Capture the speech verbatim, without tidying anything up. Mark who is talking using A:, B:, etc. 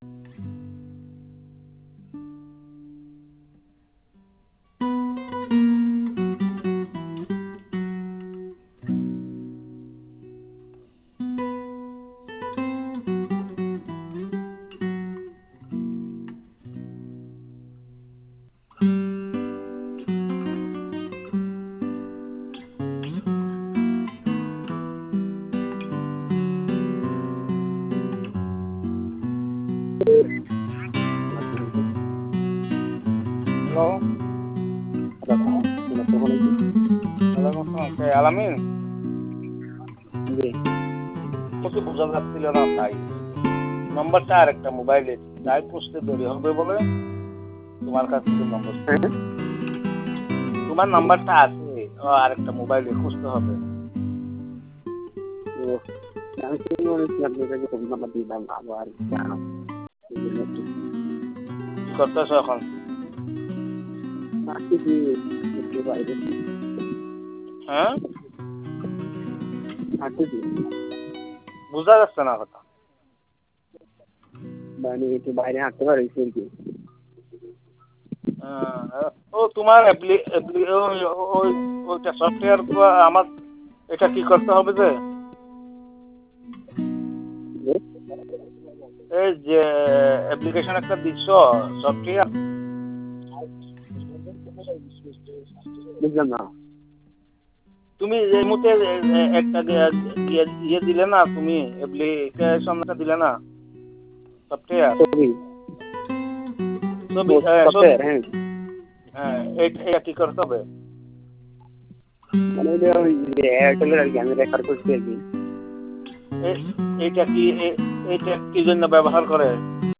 A: Hello, ওয়ালাইকুম আসসালাম। কে আলামিন?
B: জি।
A: তোকে বোঝা যাচ্ছিল না তাই। নম্বরটা আর একটা মোবাইলে তাই পুষতে দেরি হবে বলে তোমার কাছ থেকে নম্বর।
B: হ্যাঁ?
A: তোমার নাম্বারটা আছে আর একটা মোবাইলে খুঁজতে হবে।
B: ও, আমি তো মনে হচ্ছে আপনার কাছে ফোন নাম্বার দিলাম আবার জানো।
A: কি করতেছো এখন?
B: আজকে কি একটু বাইরে
A: হ্যাঁ,
B: আজকে কি
A: বোঝা যাচ্ছে না কথা।
B: মানে একটু বাইরে হাঁটতে পারি আর কি।
A: আহ, ও তোমার অ্যাপ্লি অ্যাপ্লি ওই ওই ওইটা সফটওয়্যার আমার এটা কি করতে হবে যে
B: যে,
A: এই যে অ্যাপ্লিকেশন একটা দিচ্ছ সফটওয়্যার,
B: বুঝলাম না।
A: তুমি এই মুহূর্তে একটা ইয়ে ইয়ে দিলে না, তুমি অ্যাপ্লিকেশনটা দিলে না সফটওয়্যার
B: ছবি
A: ছবি আহ, ছবি
B: সফটওয়্যার, হ্যাঁ।
A: হ্যাঁ, এটা এটা কি করতে হবে?
B: মানে এটা ওই যে এয়ারটেলের আর কি, আমি রেফার করছি আর কি।
A: এ- এইটা কি এ- এইটা কি জন্য ব্যবহার করে?